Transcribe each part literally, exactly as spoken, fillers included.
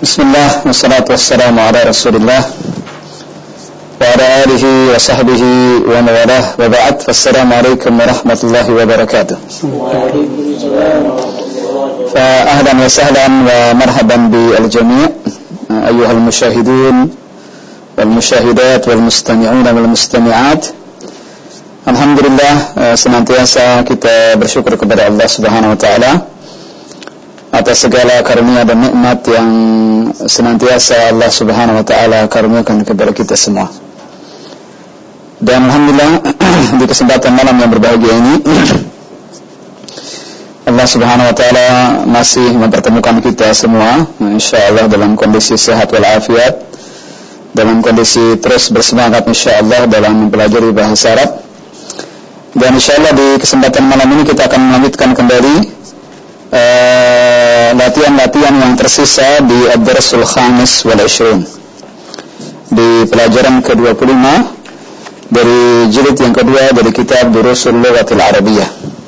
Bismillah, wassalatu wassalamu ala rasulillah wa ala alihi wa sahbihi wa mawalah wa ba'd. Assalamualaikum warahmatullahi wabarakatuh. Fa ahlan wa sahlan wa marhaban bi al-jami' ayyuhal musyahidun wal musyahidat wal mustami'un wal mustami'at. Alhamdulillah, senantiasa kita bersyukur kepada Allah Subhanahu wa taala atas segala karunia dan nikmat yang senantiasa Allah Subhanahu wa taala karuniakan kepada kita semua. Dan alhamdulillah di kesempatan malam yang berbahagia ini Allah Subhanahu wa taala masih mempertemukan kita semua insyaallah dalam kondisi sehat wal afiat, dalam kondisi terus bersemangat insyaallah dalam mempelajari bahasa Arab. Dan insyaallah di kesempatan malam ini kita akan melanjutkan kembali Uh, latihan-latihan yang tersisa di Ad-Darsul Khamis wal Ishrun, di pelajaran ke dua puluh lima dari jilid yang kedua dari kitab Durusul Lughatil Arabiyyah.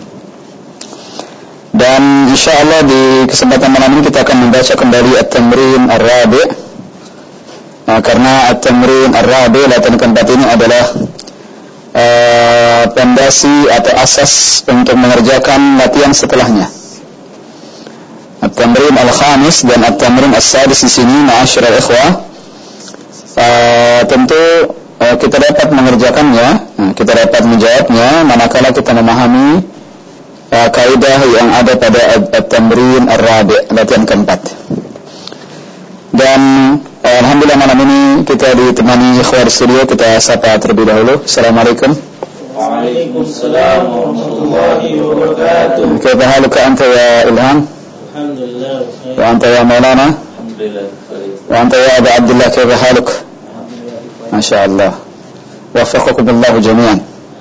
Dan insyaallah di kesempatan malam ini kita akan membaca kembali At-Tamrin Ar-Rabi'. Nah, karena At-Tamrin Ar-Rabi' latihan keempat ini adalah uh, pondasi atau asas untuk mengerjakan latihan setelahnya. At-Tamrin Al-Khamis dan At-Tamrin As-Sadis di sini, ma'asyiral ikhwah, uh, tentu uh, kita dapat mengerjakannya, uh, kita dapat menjawabnya manakala kita memahami uh, kaidah yang ada pada At-Tamrin Ar-Rabi', latihan keempat. Dan uh, alhamdulillah malam ini kita ditemani ikhwah di studio. Kita sapa terlebih dahulu. Assalamualaikum. Waalaikumsalam warahmatullahi wabarakatuh. Kaifa haluka anta ya Ilham? Alhamdulillah. Wa anta ya Maulana? Alhamdulillah. Wa anta ya Abu Abdullah, kaifa haluk? Masyaallah. Waffaqakumullah jami'an.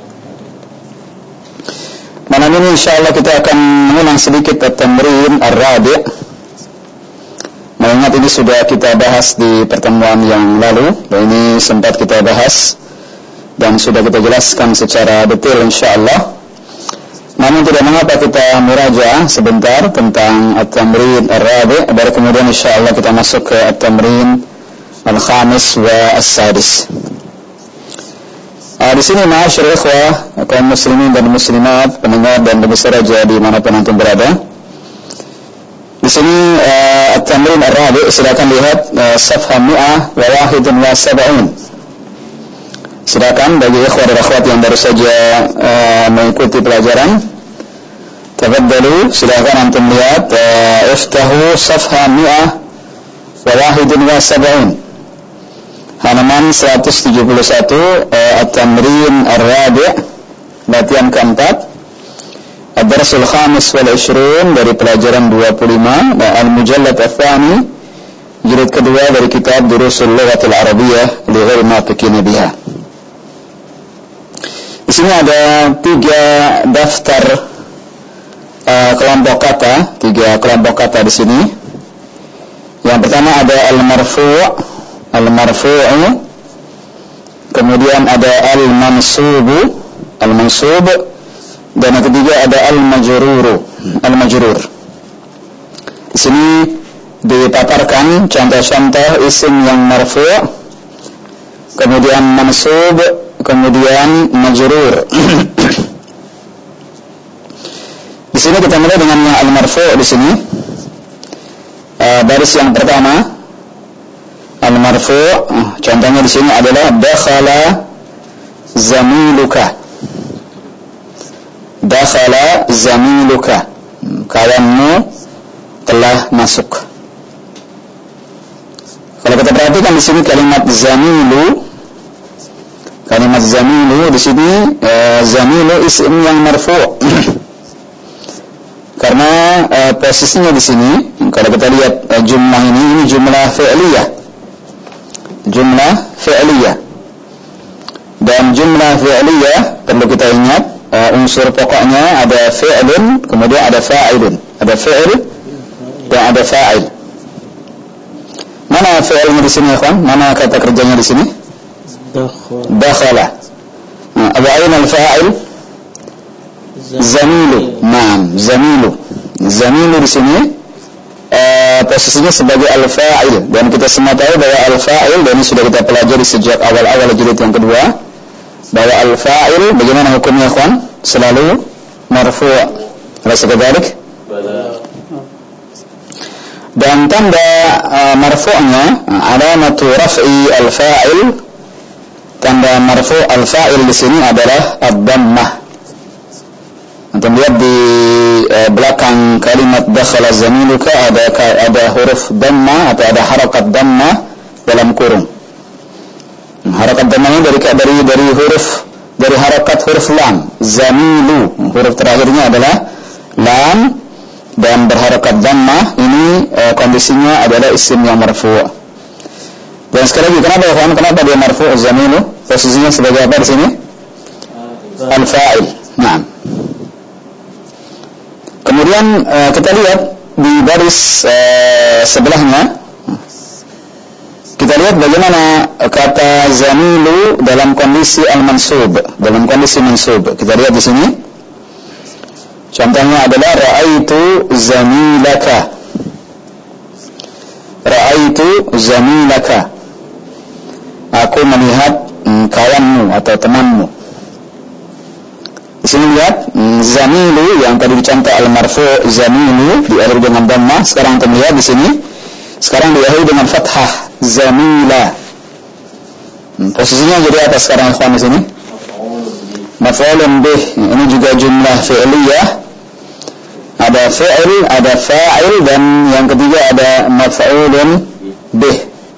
Malam ini insyaallah kita akan mengulang sedikit At-Tamrin Ar-Rabi'. Mengingat ini sudah kita bahas di pertemuan yang lalu, dan ini sempat kita bahas dan sudah kita jelaskan secara detail insyaallah. Namun tidak mengapa kita murajaah sebentar tentang At-Tamrin Ar-Rabi', baru kemudian insyaallah kita masuk ke At-Tamrin Al-Khamis wa As-Sadis. Ah, di sini ma'asyiral ikhwah, kaum muslimin dan muslimat, pendengar dan pemirsa raja di manapun antum berada. Di sini uh, At-Tamrin Ar-Rabi', silakan lihat uh, safha mi'ah wa wahidun wa sab'un. Silakan bagi ikhwah dan akhwat yang baru saja uh, mengikuti pelajaran, tafadhalu, silakan antum lihat uh, iftahu safha mi'ah wa wahidun wa sab'un, halaman seratus tujuh puluh satu, uh, At-Tamrin Ar-Rabi', latihan keempat, Ad-Darsul Khamis wal Ishrun dari pelajaran dua puluh lima, dan Al-Mujallad Ats-Tsani, jilid kedua dari kitab Durusul Lughatil Arabiyyah li ghairi nafiqin biha. Di sini ada tiga daftar uh, kelompok kata, tiga kelompok kata di sini. Yang pertama ada al-marfu', al-marfu'u, kemudian ada al-mansubu, al-mansub, dan yang ketiga ada al-majruru, al-majrur. Di sini dipaparkan contoh-contoh isim yang marfu', kemudian mansub, kemudian majrur. Di sini kita mulai dengan yang al-marfu' di sini. Uh, baris yang pertama al-marfu', uh, contohnya di sini adalah dakhala zamiluka. Dakhala zamiluka, kawanmu telah masuk. Kalau kita perhatikan di sini kalimat zamilu, kalimat zamilu di sini uh, zamilu isim yang marfu'. Karena uh, posisinya di sini kalau kita lihat uh, jumlah ini ini jumlah fi'liyah. Jumlah fi'liyah. Dan jumlah fi'liyah perlu kita ingat uh, unsur pokoknya ada fi'lun, kemudian ada fa'ilun. Ada fi'il dan ada fa'il. Mana fi'ilnya di sini, ya kawan? Mana kata kerjanya di sini? Dakhala. Nah, Abu Ain al-fa'il zamilu. Naam, zamilu. Zamilu di sini uh, posisinya sebagai al-fa'il, dan kita semua tahu bahwa al-fa'il, dan ini sudah kita pelajari sejak awal-awal jilid yang kedua, bahwa al-fa'il bagaimana hukumnya ikhwan? Selalu marfu'. Alaysa kadzalik? Dan tanda uh, marfu'nya, alamatu raf'i al-fa'il, tanda marfu' al-fa'il di sini adalah ad-dhammah. Antum lihat di uh, belakang kalimat dakhala zamiluka ada ada huruf dhammah atau ada harakat dhammah dalam kurung. Harakat dhammah dari dari dari huruf dari harakat huruf lam, zamilu, huruf terakhirnya adalah lam, dan berharakat dhammah. Ini uh, kondisinya adalah isim yang marfu'. Dan sekali lagi, kenapa ya, kenapa dia marfu' zamilu? Posisinya sebagai apa di sini? Al-fa'il. Nah. Kemudian uh, kita lihat di baris uh, sebelahnya, kita lihat bagaimana kata zamilu dalam kondisi al-mansub, dalam kondisi mansub. Kita lihat di sini. Contohnya adalah ra'aitu zamilaka. Ra'aitu zamilaka. Aku melihat mm, kawanmu atau temanmu. Di sini lihat mm, zamilu yang tadi dicontoh al-marfu' zamilu diakhiri dengan dhammah. Sekarang kita lihat di sini. Sekarang diakhiri dengan fathah zamila. Hmm, posisinya jadi apa sekarang ikhwan di sini? Maf'ulun bih. Ini juga jumlah fi'liyah. Ada fi'il, ada fa'il, dan yang ketiga ada maf'ulun bih.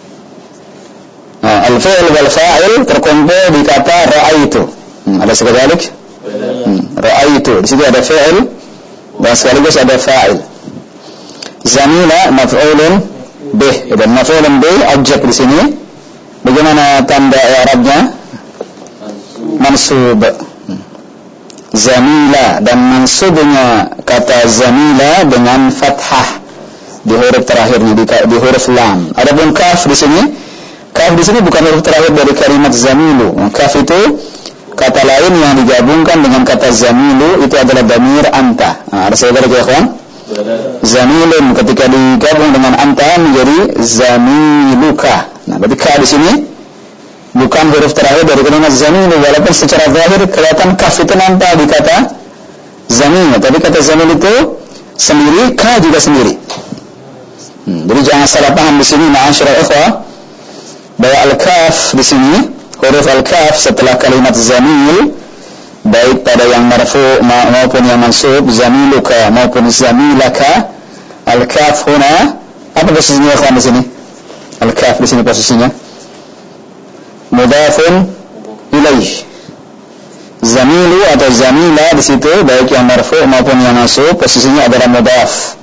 Nah, al-fi'il wal fa'il terkumpul di kata ra'aitu. Hmm, ada sekadalik? Hmm, ra'aitu. Di situ ada fi'il dan sekaligus ada fa'il. Zamila maf'ulun bih, dan maf'ulun bih objek di sini. Bagaimana tanda i'rabnya? Mansub. Zamila, dan mansubnya kata zamila dengan fathah di huruf terakhirnya, di, di huruf lam. Adapun kaf di sini, kaf di sini bukan huruf terakhir dari kalimat zamilu. Kaf itu kata lain yang digabungkan dengan kata zamilu, itu adalah damir anta. Nah, ada saudara ya kawan? Zamilun ketika digabung dengan anta menjadi zamiluka. Nah, berarti ka di sini bukan huruf terakhir dari kalimat zamilu, walaupun secara zahir kelihatan kaf itu nampak di kata zamilu, tapi kata zamil itu sendiri, ka juga sendiri. Hmm, jadi jangan salah paham di sini, ma'asyiral ikhwah, bahwa al-kaf di sini, huruf al-kaf setelah kalimat zamil, baik pada yang marfu maupun yang mansub, zamiluka maupun zamilaka, al-kaf huna apa posisinya ikhwan di sini? Al-kaf di sini posisinya mudhafun ilaih. Zamilu atau zamila di situ baik yang marfu maupun yang mansub posisinya adalah mudhaf.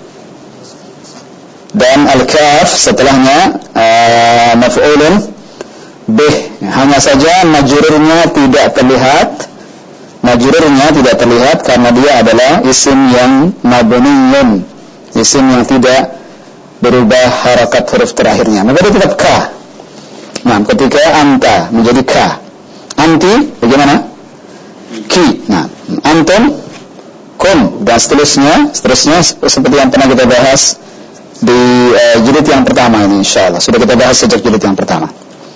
Dan al-kaf setelahnya uh, maf'ulun bih. Hanya saja majrurnya tidak terlihat. Majrurnya tidak terlihat karena dia adalah isim yang mabniyun, isim yang tidak berubah harakat huruf terakhirnya. Maka dia tetap ka. Nah, ketika anta menjadi ka, anti bagaimana? Ki. Nah, antum, kum, dan seterusnya, seterusnya seperti yang pernah kita bahas di uh, jilid yang pertama ini, insyaallah sudah kita bahas sejak jilid yang pertama.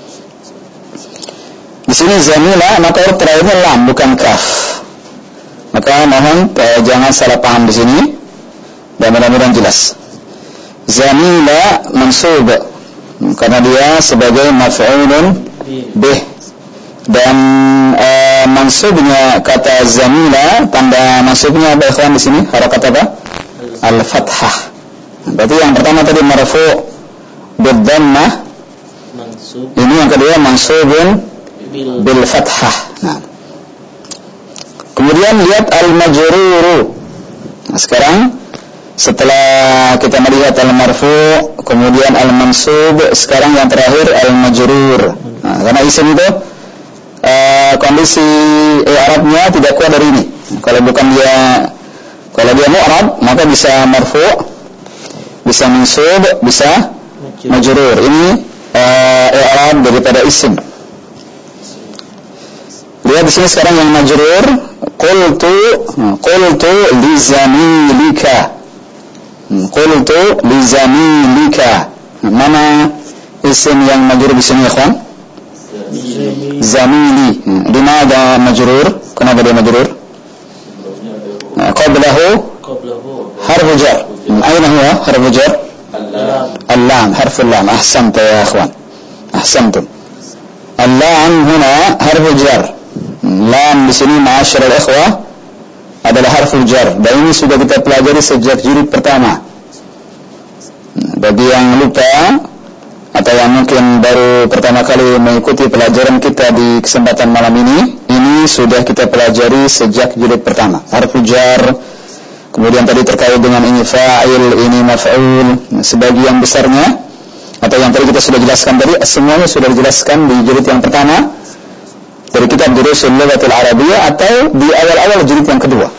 Di sini zamila, maka huruf terakhirnya lam bukan kaf. Maka mohon uh, jangan salah paham di sini dan mudah-mudahan jelas. Zamila mansub karena dia sebagai maf'ulun bih, dan uh, mansubnya kata zamila, tanda mansubnya apa ikhwan di sini? Harakat apa? Al-fathah. Berarti yang pertama tadi marfu' bid-dhammah, ini yang kedua mansubun bil fathah. Nah. Kemudian lihat al-majruru. Nah, sekarang setelah kita melihat al-marfu', kemudian al-mansub, sekarang yang terakhir al-majrur. Nah, karena isim itu uh, kondisi i'rabnya tidak kuat dari ini. Kalau bukan dia, kalau dia mu'rab, maka bisa marfu', bisa mansub, bisa majrur. Ini uh, i'rab daripada isim. Lihat di sini sekarang yang majrur, qultu, qultu li zamilika. Qultu li zamilika. Mana isim yang majrur di sini, ikhwan? Zamili. Dimana majrur? Kenapa dia majrur? Qablahu harfu jar. Aina huwa harfu jar? Al-lam, harfu al-lam. Ahsanta ya ikhwan. Ahsantum. Al-lam huna harfu jar. Lam di sini ma'asyiral ikhwah adalah harfu jar. Dan ini sudah kita pelajari sejak jilid pertama. Bagi yang lupa atau yang mungkin baru pertama kali mengikuti pelajaran kita di kesempatan malam ini, ini sudah kita pelajari sejak jilid pertama. Harfu jar, kemudian tadi terkait dengan ini fa'il, ini maf'ul, sebagian besarnya atau yang tadi kita sudah jelaskan tadi, semuanya sudah dijelaskan di jilid yang pertama dari kitab Durusul Lughatil Arabiyyah atau di awal-awal jilid yang kedua.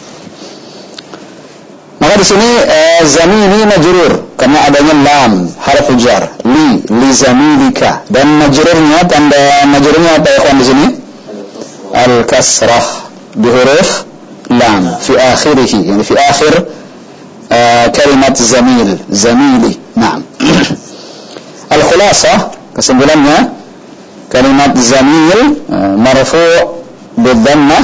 Maka di sini eh, zamili majrur karena adanya lam harfu jar, li li zamilika, dan majrurnya, tanda majrurnya apa ya kawan di sini? Al kasrah bi huruf lam fi akhirih, yani fi akhir uh, kalimat zamil, zamili. Naam. Al khulasah, kesimpulannya kalimat zamil uh, marfu' bil dhammah,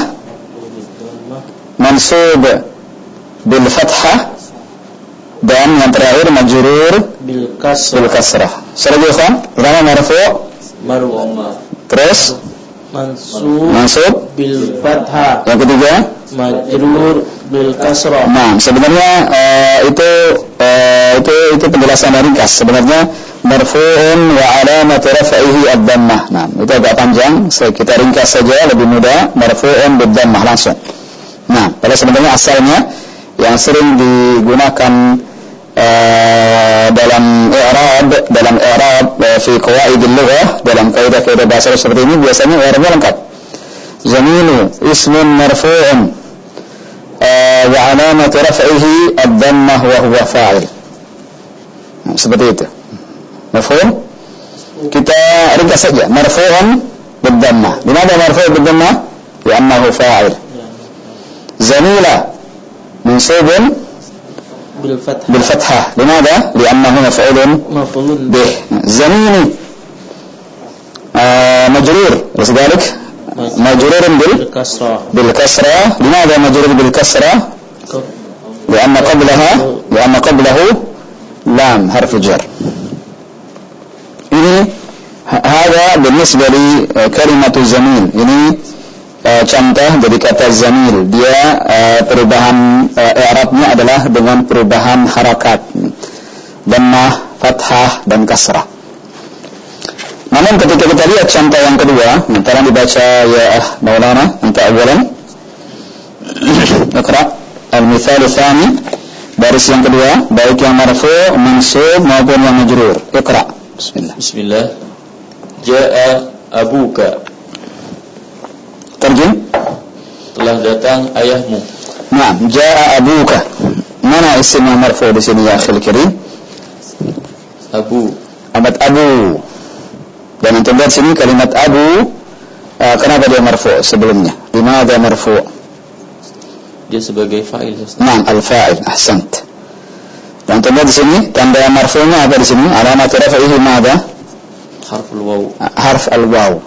mansub bil fathah, dan yang terakhir majrur bil kasrah. Bil kasrah. Sudah kan? Pertama marfu', marfu', terus mansub, mansub bil fathah. Yang ketiga majrur bil kasrah. Nah, sebenarnya uh, itu uh, itu itu penjelasan ringkas. Sebenarnya marfu'un wa alamat raf'ihi ad-dhammah. Nah, itu agak panjang, saya kita ringkas saja lebih mudah. Marfu'un bid-dhammah langsung. Nah, pada sebenarnya asalnya yang sering digunakan uh, dalam i'rab, dalam i'rab uh, fi qawaidil lughah, dalam kaidah-kaidah bahasa seperti ini biasanya i'rabnya lengkap. Zamilu ismun marfu'un uh, wa alamat raf'ihi ad-dhammah wa huwa fa'il. Nah, seperti itu. Mafhum? Kita ringkas saja. Marfu'un bid-dhammah. Dimana marfu' bid-dhammah? Li'annahu fa'il. Zamila mansubun bil fathah. Bil fathah. Limadha? Li'annahu maf'ulun maf'ulun bih. Zamini uh, majrur. Wasidalik majrurun bil kasrah. Bil kasrah. Limadha majrur bil kasrah? Li'anna qablaha li'anna qablahu lam harfu jar. Ini hada بالنسبة لكلمة zamil. Ini Uh, contoh dari kata zamil. Dia uh, perubahan uh, i'rabnya adalah dengan perubahan harakat dhammah, fathah, dan kasrah. Namun ketika kita lihat contoh yang kedua, tolong dibaca ya Maulana untuk awalan. Iqra al-mithal tsani, baris yang kedua, baik yang marfu', mansub maupun yang majrur. Iqra. Bismillah. Bismillah. Ja'a abuka. Terjem. Telah datang ayahmu. Nah, jaa abuka. Mana isim yang marfu di sini ya akhil kirim? Abu. Amat abu. Dan untuk lihat sini kalimat abu, uh, kenapa dia marfu sebelumnya? Limadha marfu? Dia sebagai fa'il. Nah, al-fa'il. Ahsant. Dan untuk lihat di sini tanda marfu'nya apa di sini? Alamat rafi'ihi madha? Harful waw. Harf al-waw.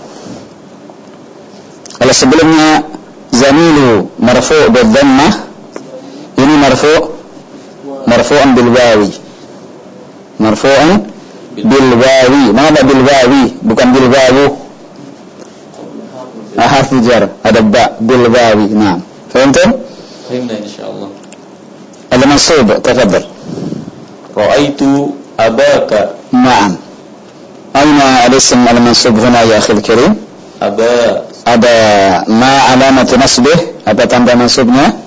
Kalau sebelumnya zamilu marfu' bil dhammah, ini marfu' marfu'an bil wawi. Marfu'an bil wawi. Mana bil wawi? Bukan bil wawu. Ah, harf jar. Ada ba bil wawi. Nah, fahimtum? Fahimna insyaallah. Al-mansub, tafadhal. Ra'aitu abaka. Naam. Aina al-ism al-mansub huna ya akhil karim? Aba. Ada ma alamat nasbih, apa tanda mansubnya?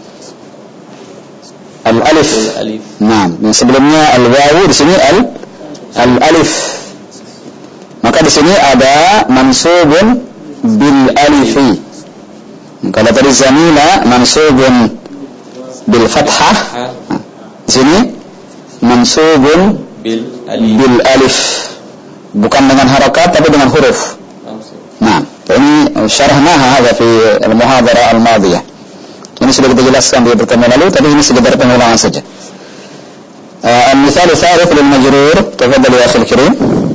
Al-alif. Al-alif. Nah, yang sebelumnya al-wawu, di sini al al-alif. Maka di sini ada mansubun bil alifi. Kalau tadi zamila mansubun bil fathah, di sini mansubun bil alif. bil alif. Bukan dengan harakat tapi dengan huruf. Nah, ini syarahnaha hadza fi al-muhadharah al-madiyah. Ini sudah kita jelaskan di pertemuan lalu, tapi ini sekedar pengulangan saja. Al-misal al-thalith lil majrur, tafadhal ya akhil karim.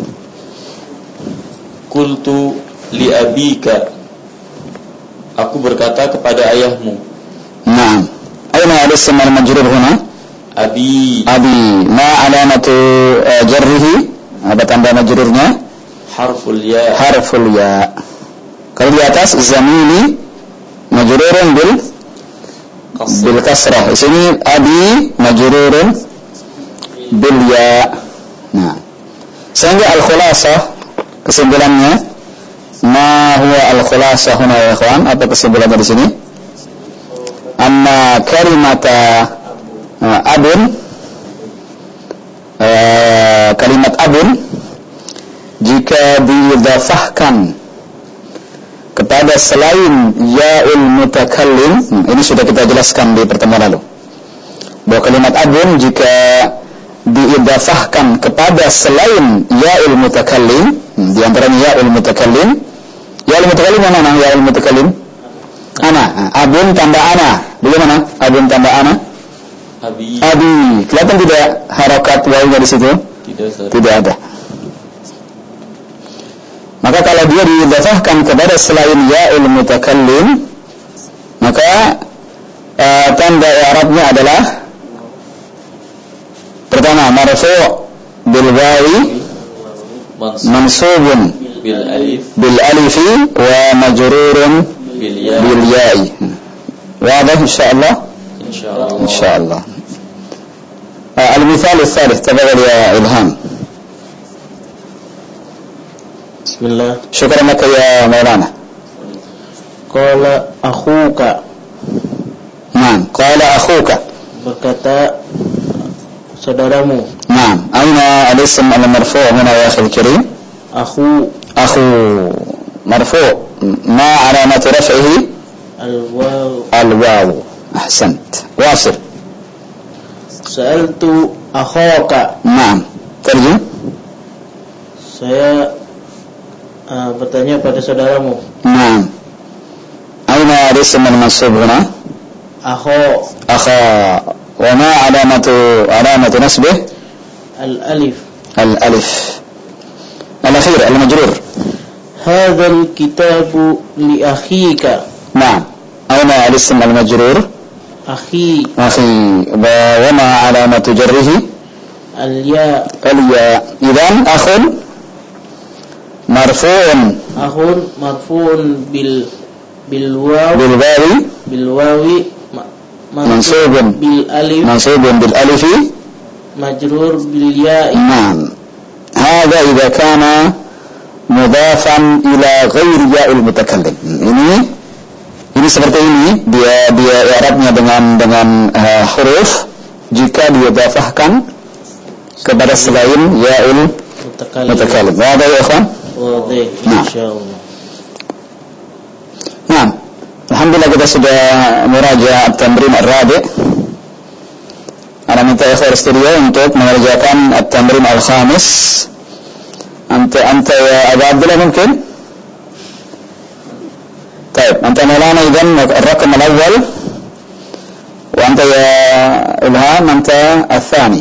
Qultu li abika, aku berkata kepada ayahmu. Naam. Aina al-ism al-majrur huna? Abi. Abi. Ma alamatu jarrihi? Apa tanda majrurnya? Harful ya. Harful ya. Kalau di atas zamili majrurun bil bil kasrah. Di sini abi majrurun bil ya. Nah. Sehingga al-khulasah, kesimpulannya, ma huwa al-khulasah huna ya ikhwan? Apa kesimpulannya di sini? Anna kalimata uh, abun uh, kalimat abun jika diidhafahkan kepada selain ya'ul mutakallim, hmm, ini sudah kita jelaskan di pertemuan lalu, bahwa kalimat abun jika diidhafahkan kepada selain ya'ul mutakallim, hmm, di antaranya ya'ul mutakallim. Ya'ul mutakallim mana mana ya'ul mutakallim? Ana. Abun tambah ana. Bagaimana? Abun tambah ana? Abi. Abi. Kelihatan tidak harokat wawunya di situ? Tidak, sir. Tidak ada. Maka kalau dia diidhafahkan kepada selain ya'ul mutakallim, maka uh, tanda i'rabnya adalah pertama marfu' bil wawi mansubun bil alif bil alifi wa majrurun bil ya. bil ya'i. Wadah insyaallah? Insyaallah. Insyaallah. Uh, al-mithal al-thalith, tafadhal ya Ilham. Bismillah. Syukran laka ya Maulana. Qala akhuka. Naam, qala akhuka. Berkata saudaramu. Naam, aina al-ism al-marfu' huna ya akhi al-karim? Akhu. Akhu marfu'. Ma alamatu raf'ihi? Al-waw. Al-waw. Ahsant. Wasil. Sa'altu akhaka. Naam. Terjem. Saya uh, bertanya pada saudaramu. Naam. Aina al-ism al-mansub huna? Akhu. Akha. Wa ma alamatu alamatu nasbih? Al-alif. Al-alif. Al-akhir al-majrur. هذا الكتاب لأخيك. نعم. أين الاسم المجرور؟ أخي. أخي. وما علامة جره؟ الياء. الياء. إذن أخ مرفوع. أخ مرفوع بال بالواو. بالواو. بالواو. منصوب بالألف. منصوب بالألف. مجرور بالياء. نعم. هذا إذا كان mudhafan ila ghairi ya'il mutakallim. Ini ini seperti ini, dia dia i'rabnya dengan dengan uh, huruf jika diidhafahkan kepada selain ya'il mutakallim. Wadah ya ikhwan? Wadah, insyaallah. Nah, alhamdulillah kita sudah muraja' at-tamrin ar-rabi'. Ana minta ikhwan studio untuk mengerjakan at-tamrin al-khamis. أنت أنت يا أبا عبد الله ممكن؟ طيب أنت مولانا إذن الرقم الأول، وأنت يا إلهام أنت الثاني.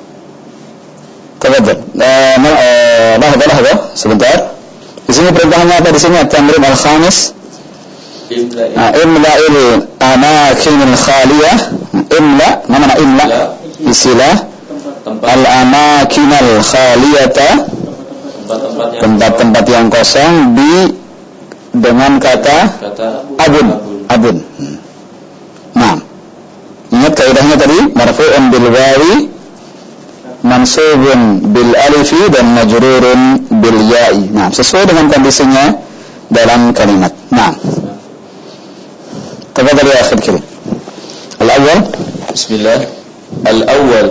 تفضل. لحظة لحظة sebentar. Di sini perintahnya apa di sini? At-tamrin al-khamis. Imla'il amakin al-khaliyah. Imla, mana imla? Istilah al-amakin al-khaliyata, tempat-tempat yang kosong di dengan kata, kata abun, abun. Nah, ingat kaidahnya tadi, marfu'un bil wawi, mansubun bil alifi, dan majrurun bil ya'i. Nah, sesuai dengan kondisinya dalam kalimat. Nah, tafadhal ya akhir kirim. Al-awwal. Bismillah. Al-awwal.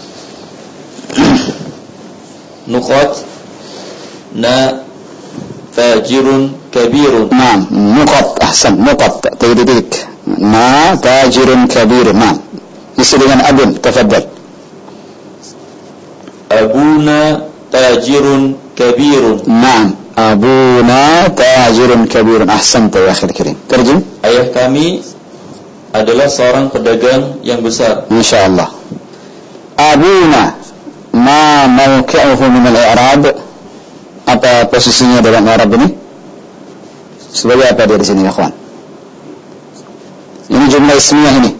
Nuqat na tajirun kabirun. Naam, nuqat, ahsan, nuqat, titik-titik. Na tajirun kabirun. Naam. Isi dengan abun, tafadhal. Abuna tajirun kabirun. Naam, abuna tajirun kabirun. Ahsanta ya akhil karim. Terjem. Ayah kami adalah seorang pedagang yang besar. Insyaallah. abuna ma mawqi'uhu min al-i'rab? Apa posisinya dalam i'rab ini? Sebagai apa dia di sini ya kawan? Ini jumlah ismiyah ini.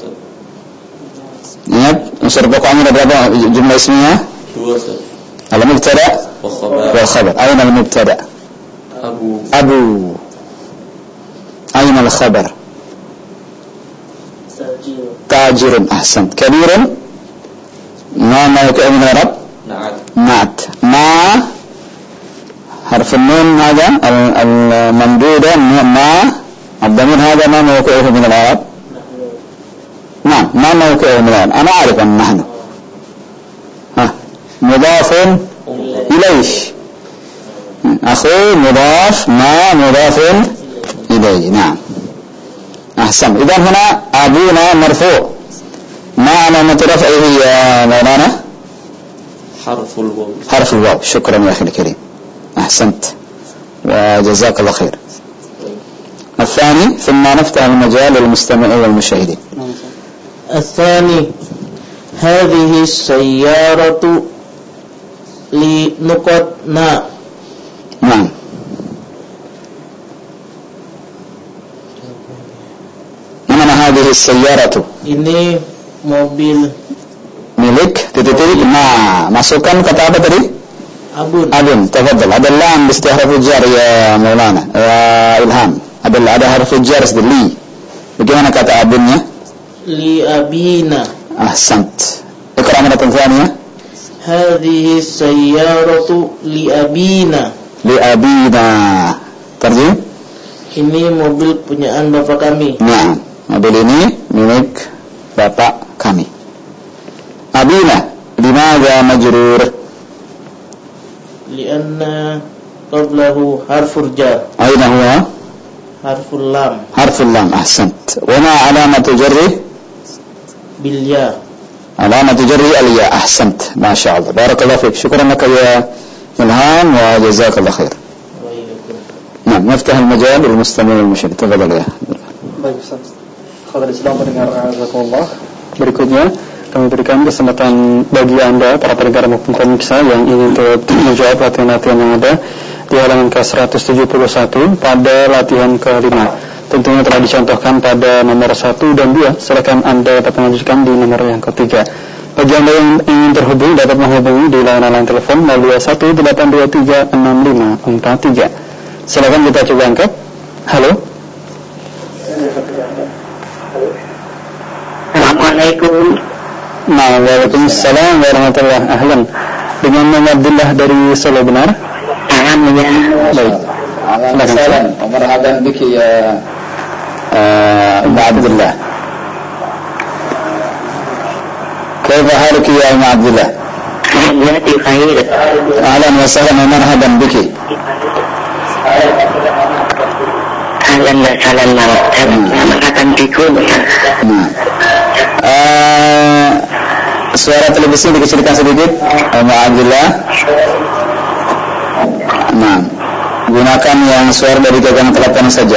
Ingat unsur pokoknya ada berapa jumlah ismiyah? Dua. Al-mubtada wal khabar. Aina al-mubtada? Abu. Abu. Aina al-khabar? Tajirun. Ahsant. Kabirun ma mawqi'uhu min al-i'rab? Na'at. Na'at. Ma حرف النون هذا الممدودة ما الضمير هذا ما موقعه من العرب؟ نعم ما موقعه من العرب. أنا أعرف أن نحن ها مضاف إليه أخو مضاف ما مضاف إليه. نعم أحسن. إذن هنا أبونا مرفوع ما علامة رفعه يا مولانا؟ حرف الواو. حرف الواو. شكرا يا أخي الكريم أحسنت وجزاك الله خير. الثاني ثم نفتح المجال للمستمعين والمشاهدين. الثاني هذه السيارة لنقط نا. نعم. من هذه السيارة؟ Ini mobil milik titik-titik. Nah, masukkan kata apa tadi? Abun. Abun. Tafadhal. Ada lam mesti harfu jar ya Maulana. Ya Ilham. Ada ada harfu jar di li. Bagaimana kata abunnya? Li abina. Ahsant. Iqra maratan thaniyah. Hadhihi sayyaratu li abina. Li abina. Terjem? Ini mobil punyaan bapak kami. Nah, mobil ini milik bapak kami. Abina. Limadha majrur? لأن قبله حرف الجر. أين هو؟ حرف اللام. حرف اللام. أحسنت. وما علامة جره؟ بالياء. علامة جره الياء. أحسنت. ما شاء الله. بارك الله فيك. شكرا لك يا إلهام وجزاك الله خير. نعم نفتح المجال للمستمعين والمشاهدين. تفضل يا. Baik Ustaz. Khabar Islam pendengar jazakumullah. Berikutnya kami berikan kesempatan bagi Anda para pendengar maupun pemirsa yang ingin menjawab latihan-latihan yang ada di halaman ke seratus tujuh puluh satu pada latihan kelima. Tentunya telah dicontohkan pada nomor satu dan dua. Silakan Anda dapat melanjutkan di nomor yang ketiga. Bagi Anda yang ingin terhubung dapat menghubungi di layanan telepon nol dua satu delapan dua tiga enam lima empat tiga. Silakan kita coba angkat. Halo. Assalamualaikum. Nah, waalaikumsalam warahmatullahi ahlan. Dengan nama Abdullah dari Solo, benar? Alhamdulillah. Baik. Alhamdulillah. Marhaban biki ya Umma Abdullah. كيف حالك يا أم عبد الله؟ Alhamdulillah بخير. أهلا وسهلا ومرحبا بك. Ahlan wa sahlan marhaban bikum. Nah. Uh, suara televisi dikecilkan sedikit, Umma Abdullah. Nah, gunakan yang suara dari gagang telepon saja.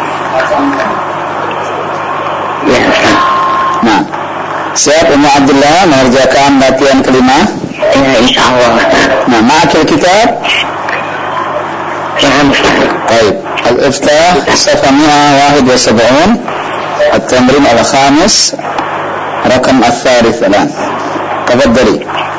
Ya. Nah, siap Umma Abdullah mengerjakan latihan kelima? Ya, insyaallah. Nah, ma'akil kitab. Paham. Baik. Al-Iftah Safha mi'ah wa sab'un. التمرين الخامس رقم الثالث الآن. تفضلي.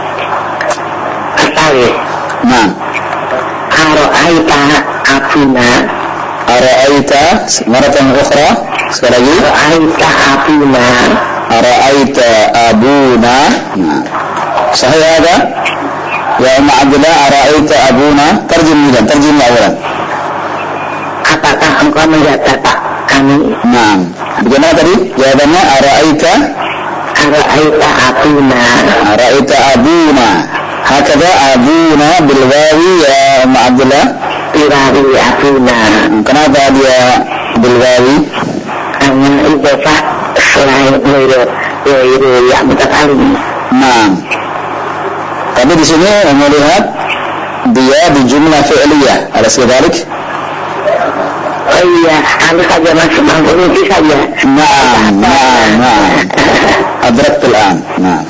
الثالث. نعم. أرأيت أبونا. أرأيت مرة أخرى. sekali lagi. أرأيت أبونا. أرأيت أبونا. نعم. صحيح هذا؟ يا أم عبد الله أرأيت أبونا. ترجم جدا. ترجم أولا. Apakah engkau melihat bapak kami? Nah, bagaimana tadi? Jawabannya Ara'aita Ara'aita abuna. Ara'aita abuna. Hakada abuna bil wawi ya Umma Abdullah. Biwawi abuna. Kenapa dia bil wawi? Karena idhofah selain wiru wiru yang mutakalim. Nah, tapi di sini melihat dia di jumlah fi'liyah. Ada sebalik? Oh iya, harus saja masuk mengikuti saja. Nah, nah, nah. Adraktul an. Nah.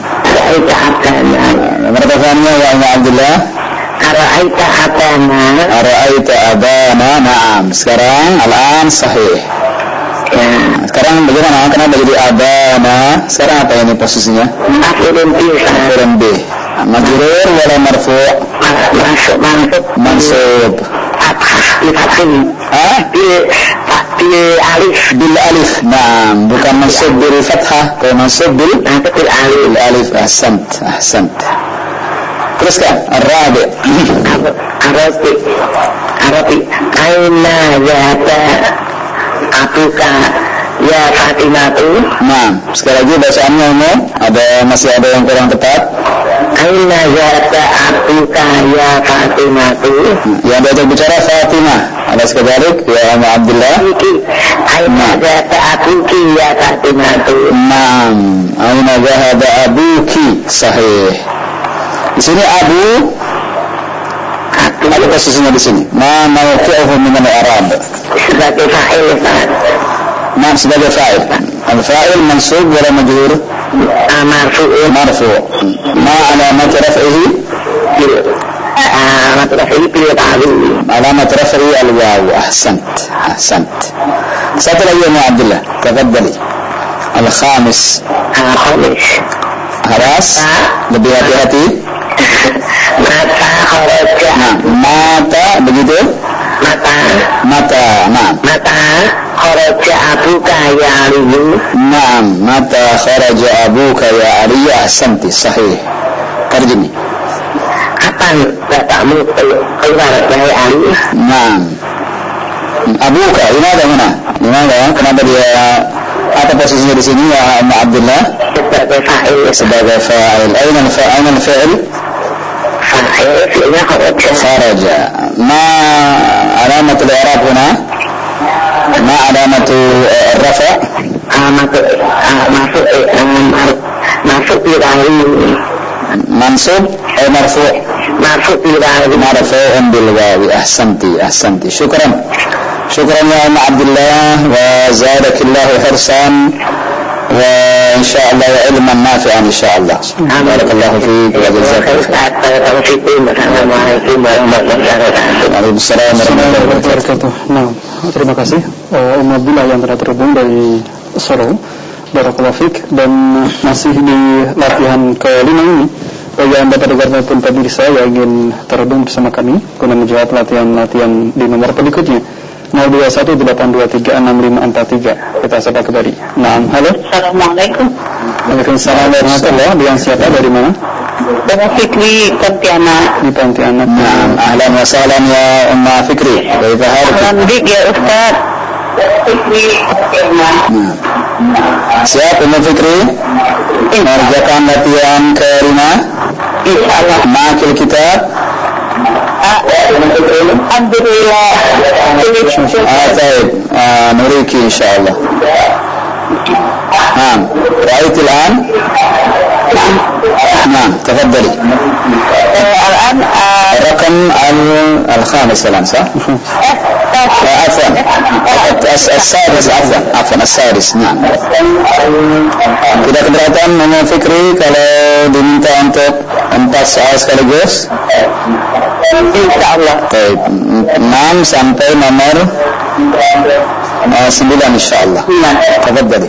Ara'aita abana. Mereka tanya ya Ummu Abdullah. Ara'aita abana. Ara'aita abana. Naam. Sekarang al-an sahih. Ya. Sekarang bagaimana? Kenapa jadi abana? Sekarang apa ini posisinya? Maf'ulun bih. Maf'ulun bih. Majrur wala marfu'? Mansub. Mansub. Mansub. Bifatin. Ah? Bil alif. Bil alif. Naam. Bukan mansub bil fathah. Kalau mansub bil Mansub bil alif. bil alif. Ahsant. Ahsant. Teruskan. Ar-rabi'. Arabi. Arabi. Aina zata abuka ya Fatimatu. Nah, sekali lagi bacaannya ini ada masih ada yang kurang tepat. Aina zata abuka ya Fatimatu. Yang diajak bicara Fatimah. Ada sekadalik ya Ummu Abdullah. Aina zata abuki ya Fatimatu. Naam, aina zahaba abuki. Sahih. Di sini abu ada posisinya di sini. Ma mawqi'uhu min al-i'rab. Sebagai fa'il. Nah, sebagai fa'il. Al-fa'il mansub wala majrur? Marfu'. Marfu'. Ma alamat raf'ihi? Alamat raf'ihi bil waw. Alamat raf'ihi al-waw. Ahsant. Ahsant. Satu lagi Ummu Abdullah. Tafadhali. Al-khamis. Al-khamis. Haras. Lebih hati-hati. Mata kharaja. Nah, mata begitu? Mata. Mata. Nah. Mata kharaja abuka ya Ali. Naam, mata kharaja abuka ya Ali. Ahsanti, sahih. Terjemah. Kapan bapakmu keluar dari Ali? Naam. Abuka, gimana mana? Gimana? Kenapa dia apa posisinya di sini ya Ummu Abdullah? Sebagai fa'il. Sebagai fa'il. Aina al-fa'il? Al-fa'il? Fa'il fi'ilnya kharaja. Kharaja. Ma alamat al-i'rab huna? Ma alamat al-rafa'? Alamat masuk masuk bil Ali. Mansub atau marfu'? Masuk bil Ali. Marfu'un bil wawi. Ahsanti, ahsanti. Syukran. Syukran ya Ummu Abdullah wa zadakillahu hirsan wa insyaallah wa ilman nafi'an insyaallah. Barakallahu fiik wa jazakallahu khairan. Assalamualaikum warahmatullahi wabarakatuh. Waalaikumsalam warahmatullahi wabarakatuh. Nah, terima kasih uh, Ummu Abdullah yang telah terhubung dari Solo. Barakallahu fiik. Dan masih di latihan kelima ini, bagi Anda pendengar maupun pemirsa yang ingin terhubung bersama kami guna menjawab latihan-latihan di nomor berikutnya nol dua satu delapan dua tiga enam lima empat tiga. Kita sapa kembali. Nah, halo. Assalamualaikum. Waalaikumsalam warahmatullahi wabarakatuh. Dengan siapa, dari mana? Dengan Fikri Pontianak. Di Pontianak. Naam, ahlan wa sahlan ya Umma Fikri. Kaifa haluk? Alhamdulillah ya Ustaz. Fikri Pontianak. Siap Umma Fikri? Mengerjakan latihan kelima. Insyaallah. Ma'akil kitab. Alhamdulillah. Ah, baik. Ah, nuriki insyaallah. Naam. Ra'ait al-an? Naam, tafadhali. Al-an Rakam al-khamis الآن صح؟ عفوا السادس عفوا عفوا السادس نعم. Tidak keberatan Ummu Fikri kalau diminta untuk empat soal sekaligus? Insyaallah. Baik, enam sampai nomor sembilan insyaallah. Tafadhali.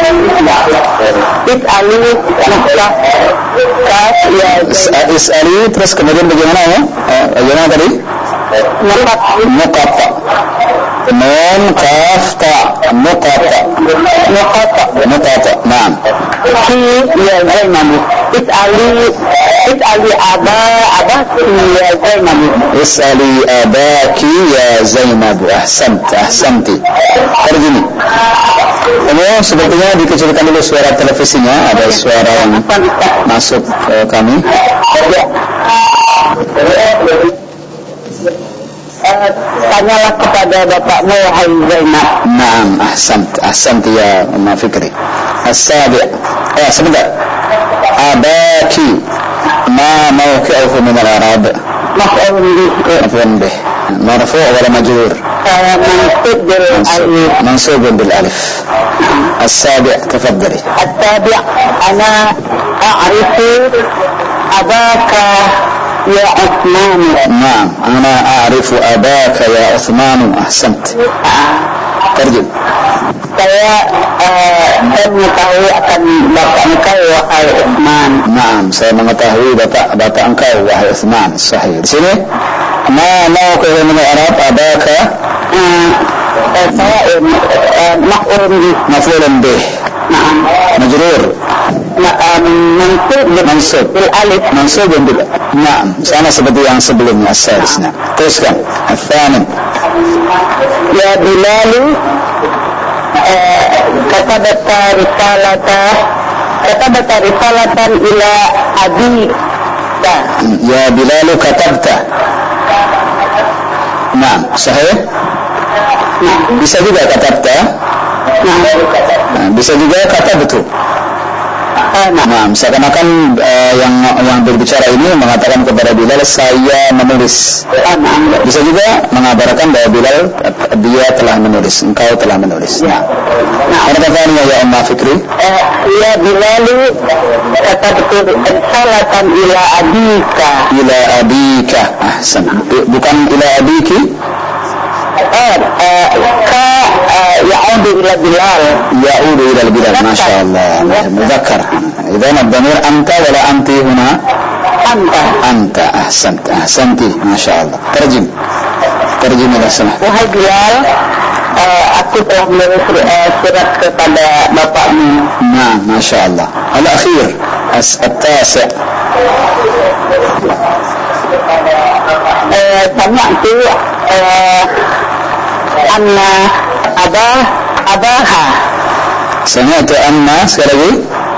Is'ali nuklah kaf ya. Is'ali terus kemudian bagaimana ya? Bagaimana tadi? Muqatta. Nun kaf ta. Muqatta. Muqatta. Muqatta. Naam. Ki ya Zainab. Is'ali Is'ali aba abaki ya Zainab. Is'ali abaki ya Zainab. Ahsant, ahsanti. Terjemah. Oh, sepertinya dikecilkan dulu suara televisinya. Ada suara yang masuk ke kami. Uh, tanyalah kepada bapakmu wahai Zainab. Naam, ahsant, ahsanti ya Umma Fikri. As-sabi'. Eh, sebentar. Abaki ma mawqi'uhu min al-i'rab? Maf'ul bih. Maf'ul bih. Marfu' wala majrur? منصوب بالألف. منصوب بالألف. السابع تفضلي. السابع أنا أعرف أباك يا عثمان. نعم أنا أعرف أباك يا عثمان. أحسنت. ترجم. Saya uh, saya mengetahui akan bapak engkau wahai Utsman. Naam, saya mengetahui bapak bapak engkau wahai Utsman. Sahih. Di sini ma mau ke min Arab abaka saya maf'ul bih. Maf'ul bih. Naam. Majrur. Mansub Mansub bil alif. Mansub bil. Naam, sama seperti yang sebelumnya. Sadisnya. Teruskan. Al-thamin. Ya Bilal katabata risalata katabata risalatan ila abika. Ya Bilal katabta. Naam, sahih? Bisa juga katabta. Nah, bisa juga katabtu. Nah, seakan-akan uh, yang yang berbicara ini mengatakan kepada Bilal, saya menulis. Bisa juga mengabarkan bahwa Bilal dia telah menulis, engkau telah menulis. Nah, ada pertanyaan ya Umma Fikri? Ya Bilal katabtu risalatan ila abika. Ila abika. Ahsan. Bukan ila abiki? Eh, ka ya'udu ila Bilal. Ya'udu ila Bilal. Masya Allah. Muzakkar. إذن الضمير أنت ولا أنت هنا؟ أنت. أنت. أحسنت. أحسنتي. ما شاء الله. ترجم. ترجم إلى السماء. Wahai Bilal, aku telah menulis surat kepada bapakmu. Nah, Masya Allah. Al-akhir. At-tasi'. Sami'tu anna abah abaha. Sami'tu anna sekali lagi.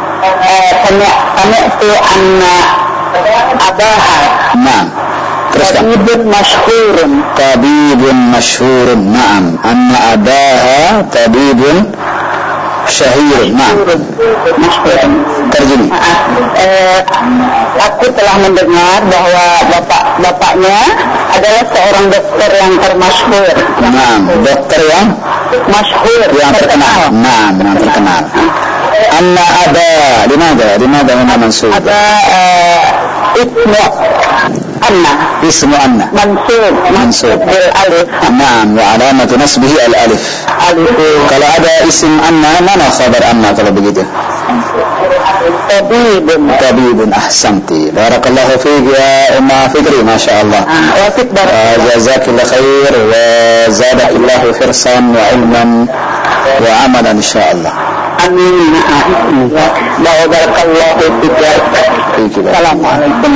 Sami'tu anna abaha. Nah. Teruskan. Tabibun masyhurun. Tabibun masyhurun. Naam. Anna abaha tabibun syahirun. Naam. Masyhurun. Terjemah. Eh, aku telah mendengar bahwa bapak bapaknya adalah seorang dokter yang termasyhur. Naam. Dokter yang masyhur, yang terkenal. Naam, yang terkenal. Anna ada. Dimana? Dimana huna mansub? Ada uh, ismu Anna. Ismu Anna. Mansub. Mansub. Bil alif. Naam. Wa alamatu nasbihi al alif. Alif. Kalau ada isim Anna, mana khabar Anna kalau begitu? Tabibun. Tabibun. Ahsanti. Barakallahu fiik ya Umma Fikri. Masya Allah. Wa fiik barak. Jazakillah khair wa zadakillahu firsan wa ilman wa amalan insyaallah. Amin. Barakallahu fiik. Assalamualaikum.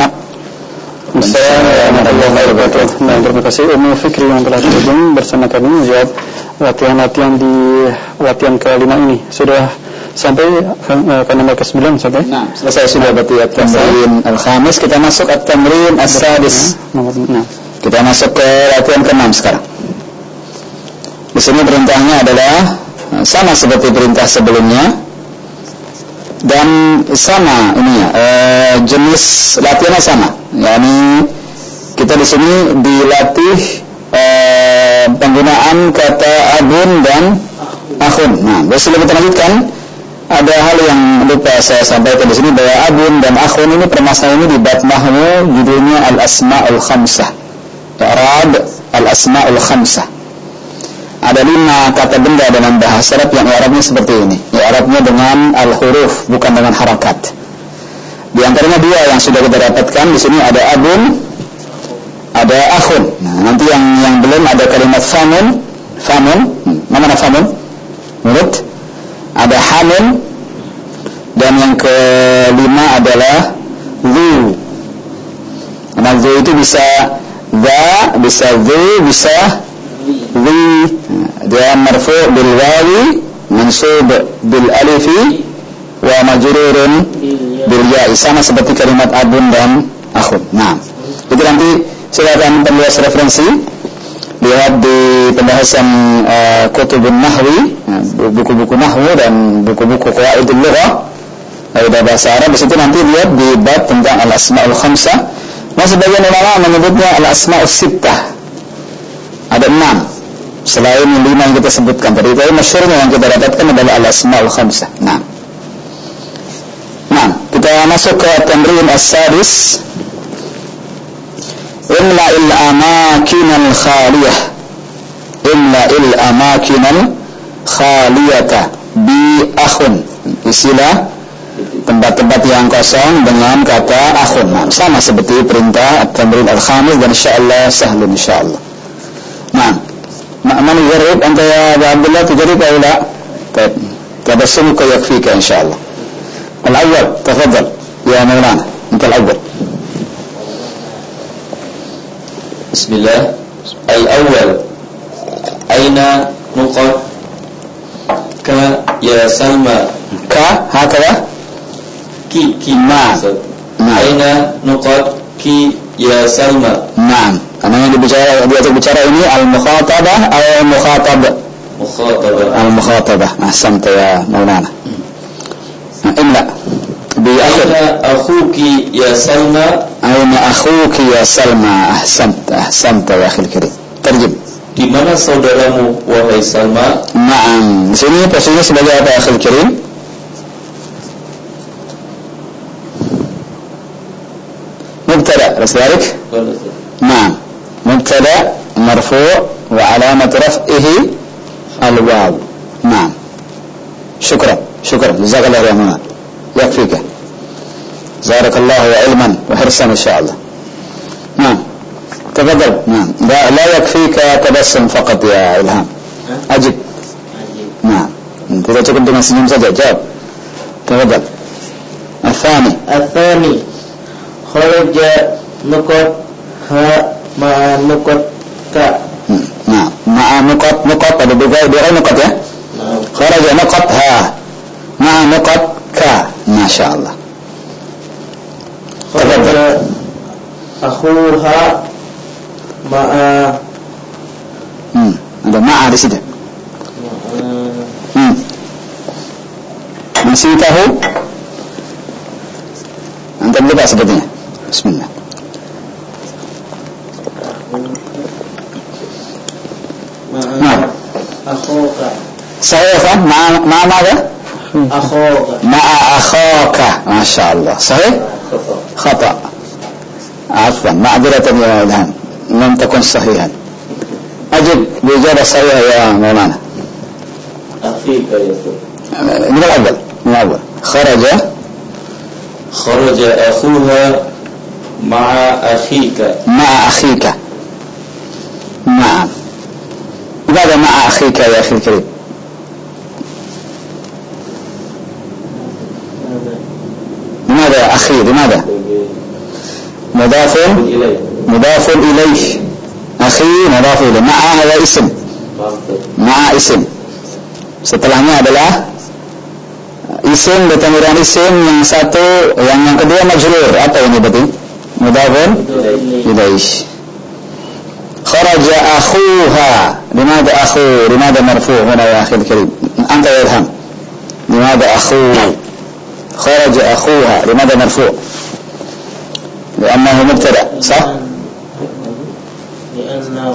Assalamualaikum. Nah, terima kasih Ummu Fikri yang telah bergabung bersama kami menjawab latihan-latihan di latihan kelima ini. Sudah sampai ke nomor ke sembilan sampai? Nah, selesai sudah berarti at-tamrin al-khamis. Kita masuk at-tamrin as-sadis. Nah, kita masuk ke latihan ke enam sekarang. Di sini perintahnya adalah sama seperti perintah sebelumnya dan sama ini ya, e, jenis latihannya sama. Yani kita di sini dilatih e, penggunaan kata abun dan akhun. Nah, sebelum kita lanjutkan, ada hal yang lupa saya sampaikan di sini bahwa abun dan akhun ini permasalahan ini di bab nahwu judulnya al-asma'ul khamsah. I'rab al-asma'ul khamsah. Ada lima kata benda dalam bahasa Arab yang i'rabnya seperti ini. I'rabnya dengan al-huruf, bukan dengan harakat. Di antaranya dua yang sudah kita dapatkan di sini, ada abun, ada akhun. Nah, nanti yang yang belum ada kalimat famun, famun, hmm, mana famun? Menurut ada hamun, dan yang kelima adalah zu. Nah, zu itu bisa za, bisa zu, bisa zi. Dia marfu' bil wawi, mansub bil alifi, wa majrurun bil ya'i, sama seperti kalimat abun dan akhun. Nah, itu nanti silakan perluas referensi, lihat di pembahasan uh, kutubun nahwi, buku-buku nahwu dan buku-buku qawaidul lughah, kaidah bahasa Arab. Di situ nanti lihat di bab tentang al-asmaul khamsah. Nah, sebagian ulama menyebutnya al-asmaus sittah. Ada enam. selain lima yang kita sebutkan tadi. Tapi masyhurnya yang kita dapatkan adalah al-asmaul khamsah. Nah, nah kita masuk ke tamrin as-sadis. Imla'il amakinal khaliyah. Imla'il amakinal khaliyata bi akhun. Isilah tempat-tempat yang kosong dengan kata akhun. Nah, sama seperti perintah at-tamrin al-khamis dan insyaallah sahlun insyaallah. Nah, man yurib anta ya Abdullah tujarib atau la? Baik. Tabassumuka yakfika insyaallah. Al-awwal, tafadhal ya Maulana. Anta al-awwal. Bismillah. Al-awwal. Aina nuqat ka ya Salma. Ka hakala Ki ki Ma. Nah. Aina nuqat ki ya Salma. Naam. Karena yang dibicara diajak bicara ini al-mukhatabah atau al-mukhatab? Mukhatabah. Al-mukhatabah. Ahsanta ya Maulana. Nah, imla. Bi akhir. Aina akhuki ya Salma. Aina akhuki ya Salma. Ahsanta, ahsanta ya akhil kirim. Terjem. Di mana saudaramu wahai Salma? Naam. Di sini posisinya sebagai apa akhil kirim? مبتدا ليس ذلك؟ نعم مبتدا مرفوع وعلامة رفعه الواو. نعم شكرا شكرا جزاك الله يا منى يكفيك جزاك الله علما وحرصا إن شاء الله. نعم تفضل. نعم لا, لا يكفيك تبسم فقط يا إلهام. أجب. نعم tidak cukup dengan senyum saja. Jawab. تفضل. الثاني الثاني خرج نقط ها مع نقط ka. Nah, ma'a nuqat, nuqat ada dua dua nuqat ya. Kharaja nuqat ha. Ma'a nuqat ka. Masya Allah. Kharaja akhuha ma'a. Hmm, ada ma'a di situ. Hmm. Masih tahu? Antum lupa sepertinya. Bismillah. Nah, akhoka. Sahih kan? Ma'a ma'a apa? Akhoka. Ma'a akhaka. Masya Allah. Sahih? Khata. Afwan. Ma'adiratan ya Ilham. Lam takun sahihan. Ajib. Bijabah sahih ya Maulana. Akhika ya Tuh. Min al-awwal. Min al-awwal. Kharaja. Kharaja akhuha ma'a akhika. Ma'a akhika. Naam. ماذا مع أخيك يا أخي الكريم؟ لماذا أخي؟ لماذا؟ مضاف مضاف إليه. أخي مضاف إليه. مع هذا اسم. مع اسم. Setelahnya adalah isim bertemu isim yang satu, yang yang kedua majrur. Apa ini berarti? Mudhafun ilaih. خرج أخوها. لماذا أخو؟ لماذا مرفوع هنا يا أخي الكريم؟ أنت يا إلهام. لماذا أخو؟ خرج أخوها. لماذا مرفوع؟ لأنه مبتدأ صح؟ لأنه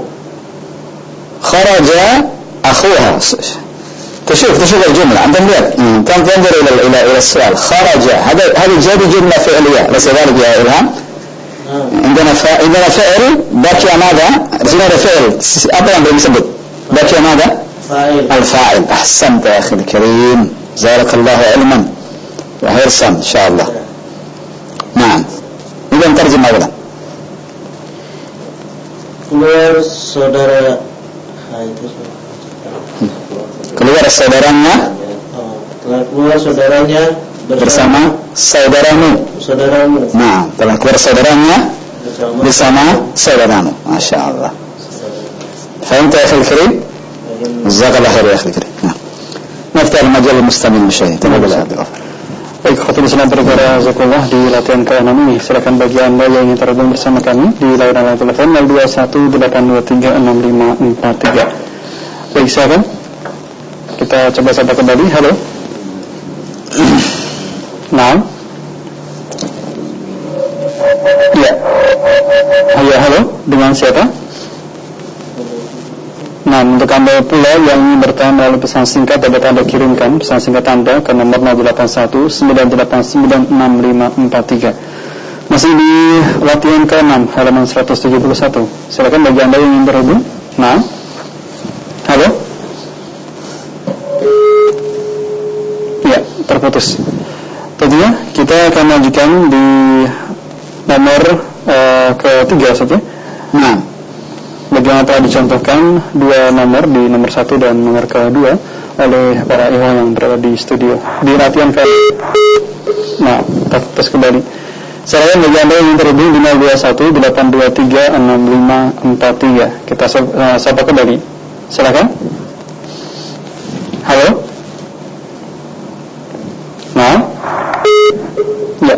خرج أخوها. تشوف تشوف الجملة أنت مليت تنظر إلى إلى إلى السؤال. خرج هذا هذه جاد جملة فعلية ليس ذلك يا إلهام؟ عندنا فا... عندنا فعل بقي ماذا؟ عندنا فعل apa yang belum disebut? بقي ماذا؟ فاعل. الفاعل. أحسنت يا أخي الكريم جزاك الله علما وحرصا إن شاء الله. نعم إذا ترجم أولا. keluar saudara keluar saudaranya telah keluar saudaranya bersama saudaramu. saudaramu. Nah, telah keluar saudaranya bersama, bersama saudaramu. Masya Allah. Faham ya akhi al-karim? Jazakallah khair ya akhi al-karim. Nah, naftar majal mustamil musyahid. Tafadhal ya Abdul Ghafar. Baik, khotbah Islam perkara Zakullah di latihan keenam ini. Silakan bagi Anda yang ingin terhubung bersama kami di layanan telepon nol dua satu delapan dua tiga enam lima empat tiga. Baik, silakan. Kita coba sapa kembali. Halo. Nah. Ya. Halo, halo. Dengan siapa? Nah. Nah, untuk Anda pula yang ingin bertanya melalui pesan singkat, dapat Anda kirimkan pesan singkat Anda ke nomor nol delapan satu sembilan delapan sembilan enam lima empat tiga. Masih di latihan ke enam, halaman seratus tujuh puluh satu. Silakan bagi Anda yang ingin berhubung. Nah, halo? Ya, terputus. Tentunya kita akan lanjutkan di nomor uh, ketiga saja. Nah, bagaimana telah dicontohkan dua nomor di nomor satu dan nomor kedua oleh para ikhwan yang berada di studio. Di latihan ke Nah, terputus kembali. Saya bagi Anda yang ingin terhubung di nol dua satu delapan dua tiga enam lima empat tiga. Kita uh, sapa kembali. Silakan. Halo. Nah. Ya.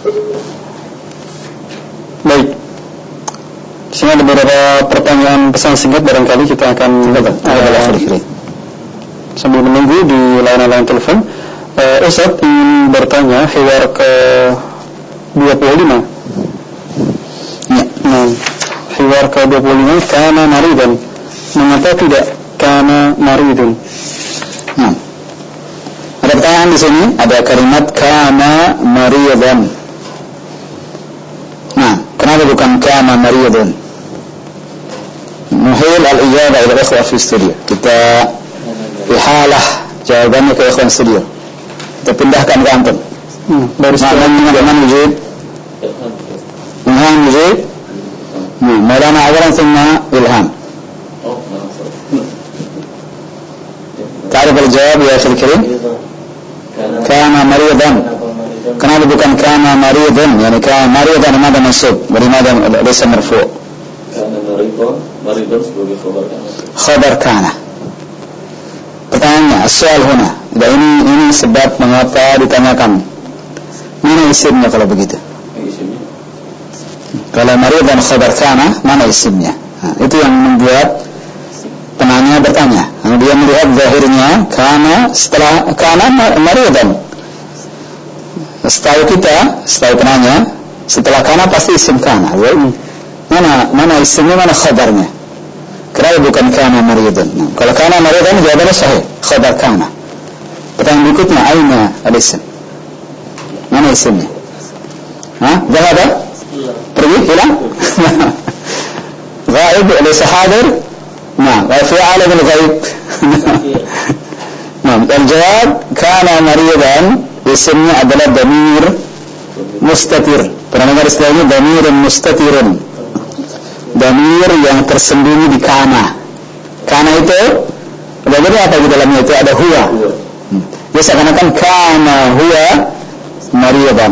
Baik. Di sini ada beberapa pertanyaan pesan singkat, barangkali kita akan uh, sambil menunggu di layanan-layanan telepon. Uh, Ustaz ingin bertanya hiwar ke dua puluh lima. Ya. Nah, hiwar ke dua puluh lima, kana maridan. Mengapa tidak kana maridun? Nah, ada pertanyaan di sini, ada kalimat kana maridan. Nah, kenapa bukan kana maridun? Muhil al-ijabah ila ikhwah fi studio. Kita ihalah jawabannya ke ikhwan studio. Kita pindahkan ke antum. Hmm, baru sekarang dengan wujud. Ilham wujud. Nah, Maulana awalan thumma ilham. تعرف الجواب يا أخي الكريم؟ كان مريضا. Kenapa bukan kana maridan? Yani kana maridan mada mansub, ولماذا ليس مرفوع؟ Kana maridan, maridan sebagai khabar kana. Khabar kana. Pertanyaannya, soal huna. Dan ini ini sebab mengapa ditanyakan. Mana isimnya kalau begitu? Isimnya. Kalau maridan khabar kana, mana isimnya? Nah, itu yang membuat penanya bertanya. Nah, dia melihat zahirnya kana, setelah kana maridan. Setahu kita, setahu penanya, setelah kana pasti isim kana. Mana mana isimnya, mana khabarnya? Kenapa bukan kana maridan? Nah, kalau kana maridan jawabannya sahih, khabar kana. Pertanyaan berikutnya, aina al-isim? Mana isimnya? Hah? Zahaba? Pergi? Hilang? Ghaib, laysa hadir? Nah, wa fi alam al-ghaib. Nah, al-jawab kana maridan, isimnya adalah damir mustatir. Pernah dengar istilahnya damir mustatirun? Damir yang tersembunyi di kana. Kana itu bagaimana apa di dalamnya itu ada huwa. Hmm. Biasa katakan kana huwa maridan.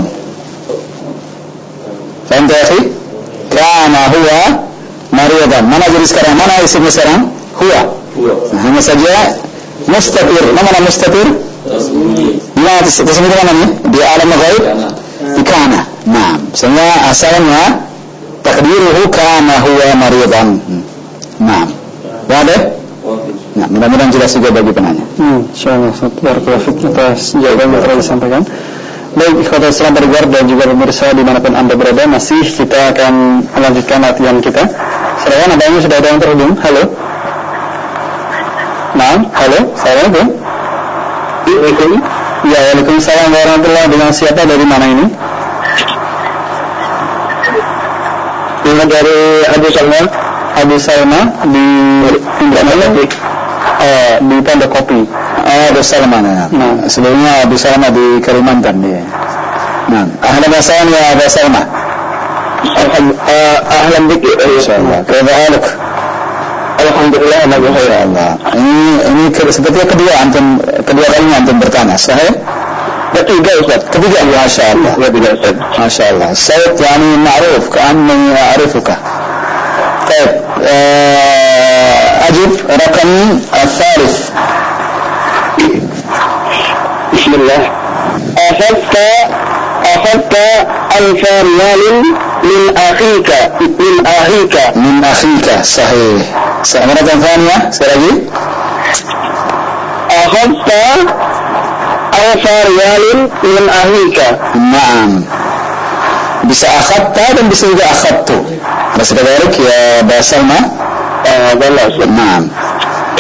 Faham tak, akhi? Kana huwa maridan. Mana jadi sekarang? Mana isimnya sekarang? Huwa. Huwa. Nah, hanya saja mustatir. Mana mustatir? Tersembunyi. Nah, tersembunyi di mana nih? Di alam ghaib? Di kana. Nah, sehingga asalnya takdiruhu kana huwa maridan. Nah, wadah? Nah, mudah-mudahan jelas juga bagi penanya. Hmm, insyaallah. Barakallahu fiik atas jawaban yang telah disampaikan. Baik, ikhwatul Islam bergerak dan juga pemirsa dimanapun Anda berada, masih kita akan melanjutkan latihan kita. Silakan, ada yang sudah ada yang terhubung. Halo. Nah, halo. Assalamualaikum. Waalaikumsalam. Ya, waalaikumsalam warahmatullahi. Dengan siapa, dari mana ini? Ini dari Abu Salma. Abu Salma di Indramayu. Oh, di Pondok Kopi. Oh, Abu Salma. Nah, nah. Sebelumnya Abu Salma di Kalimantan dia. Nah, ahlan wa sahlan ya Abu Salma. Ahlan bik. Insyaallah. Kaifa Alhamdulillah, alhamdulillah. Ini ini sepertinya kedua antum kedua kalinya antum bertanya, sahih? Ketiga Ustaz. Ketiga, masyaallah. Ketiga Ustaz. Masyaallah. Sayyid yani ma'ruf ka'anni a'rifuka. Baik. Ajib rakam al-thalith. Bismillah. Akhadta akhadta alfa riyalin min akhika min akhika min akhika. Sahih. Marah ثانية sekali lagi. Akhadta alfa riyalin min akhika. Naam. Bisa akhadta dan bisa juga akhadtu. Masih kebalik ya bahasa Salma. Eh, balas. Naam.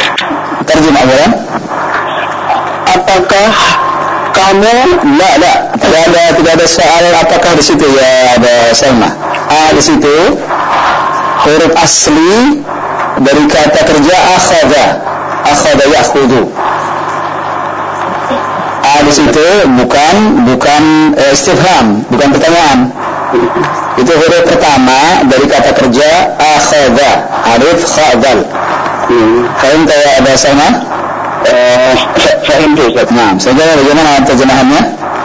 Terjemah awalan. Apakah kamu? La, la. Tidak ada, tidak ada soal apakah di situ ya, ada Salma. A di situ huruf asli dari kata kerja akhadha. Akhadha ya'khudhu. A di situ bukan bukan eh, istifham, bukan pertanyaan. Itu huruf pertama dari kata kerja akhadha, alif khadal. Faham tak ya ada Salma? Eh, faham tu Ustaz. Nah, sehingga bagaimana terjemahannya?